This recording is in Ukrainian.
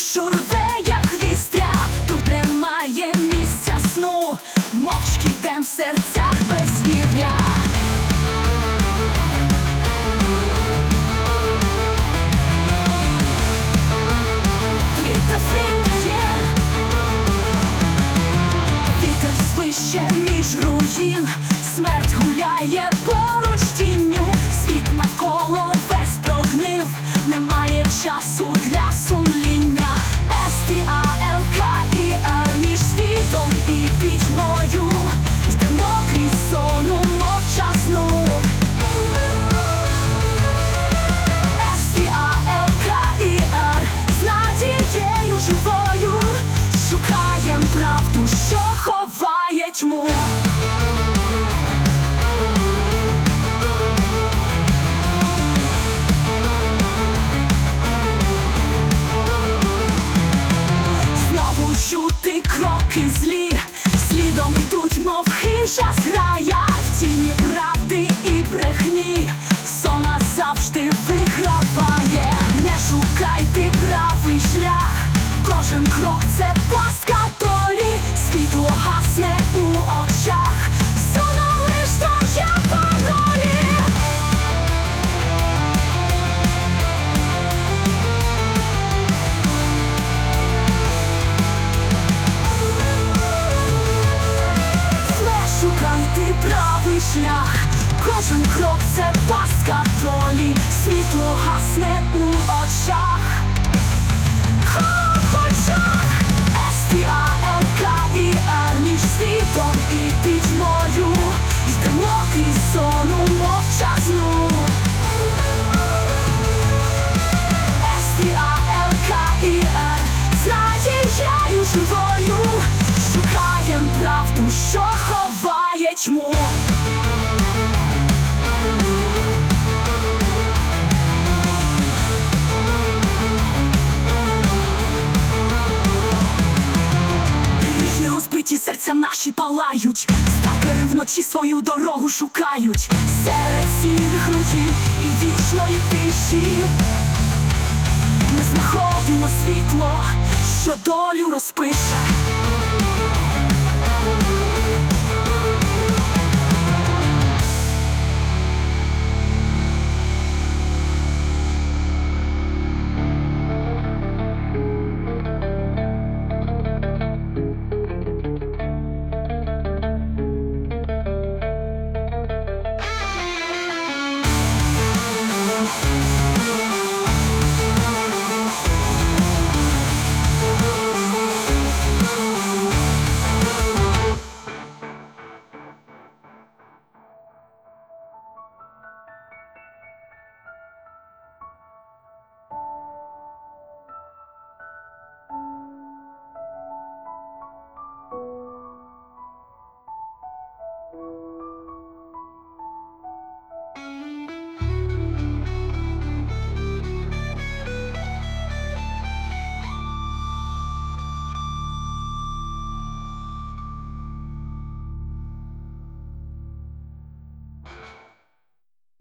душу рве, як вістря, тут немає місця сну, мовчки йдем в серцях без вір'я. Вітер світає, вітер свище між руїн, смерть гуляє поруч тінню, світ навколо весь прогнив, немає часу для сумління. С-Т-А-Л-К-І-Р між світом і пітьмою, йдемо крізь сону мовчазну. С-Т-А-Л-К-І-Р з надією живою, шукаєм правду, що ховає тьму. Чути кроки злі, слідом йдуть, мов хижа зграя, в тіні правди і брехні, сон завжди виграває. Не шукайте правий шлях, кожен крок – це пастка долі, світло гасне у очах, соном лиш стає паролі. Шукайте правий шлях, кожен крок – це пастка долі, світло гасне у очах. С-Т-А-Л-К-І-Р між світом і пітьмою, йдемо крізь сону мовчазну. С-Т-А-Л-К-І-Р з надією живою, шукаєм правду, що ховає тьму. Розбиті серця наші палають, сталкери вночі свою дорогу шукають. Серед сірих руїн і вічної тиші ми знаходимо світло, що долю розпише.